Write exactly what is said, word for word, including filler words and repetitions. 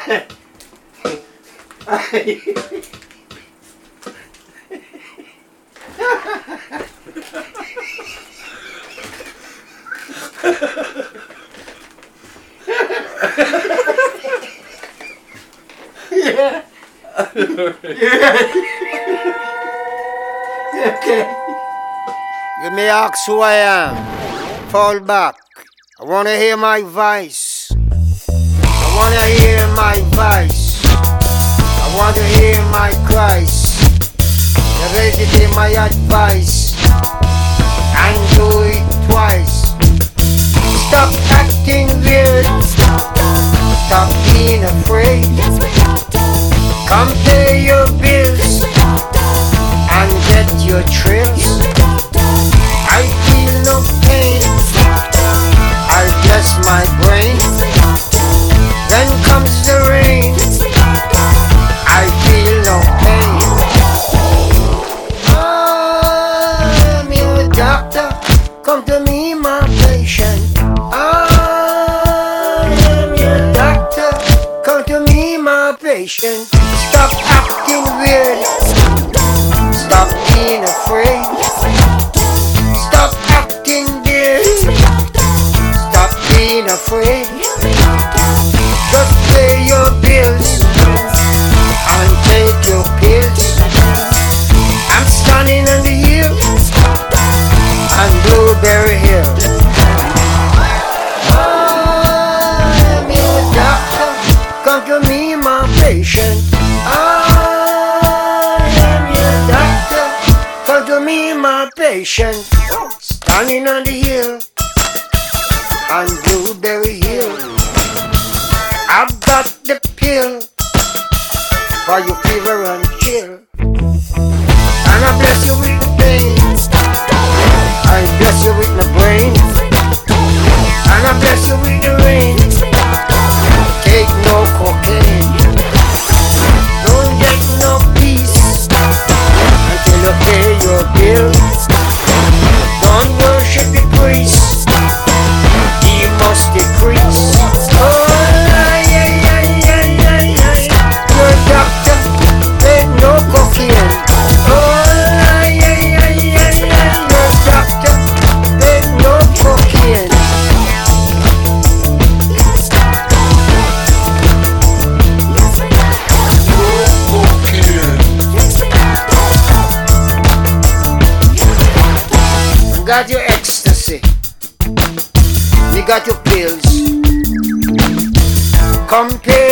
Yeah. Yeah. Okay. You may ask who I am. Fall back. I wanna hear my voice. I wanna hear my voice. I wanna hear my cries. You ready to hear my advice? And do it twice. Stop acting weird. Stop being afraid. Come pay your bills and get your thrills. I feel no pain. I bless my brain. Then comes the rain. I feel no pain. I'm your doctor. Come to me, my patient. I am your doctor. Come to me, my patient. Stop acting weird. Stop being afraid. Stop acting weird. Stop being afraid. Just pay your bills and take your pills. I'm standing on the hill on Blueberry Hill. I'm your doctor. Come to me, my patient. I am your doctor. Come to me, my patient. Standing on the hill on Blueberry Hill. I've got the pill for your fever and chill. And I bless you with the pain. I bless you with my brain. And I bless you with the rain. Take no cocaine. Don't get no peace until you pay your bill. Don't worship the priest. He must decrease. Oh, yeah, yeah, yeah, yeah, yeah. Your doctor, take no cocaine. Oh, yeah, yeah, yeah, yeah. Your doctor, take no cocaine. Got your ecstasy, me got your pills. Compare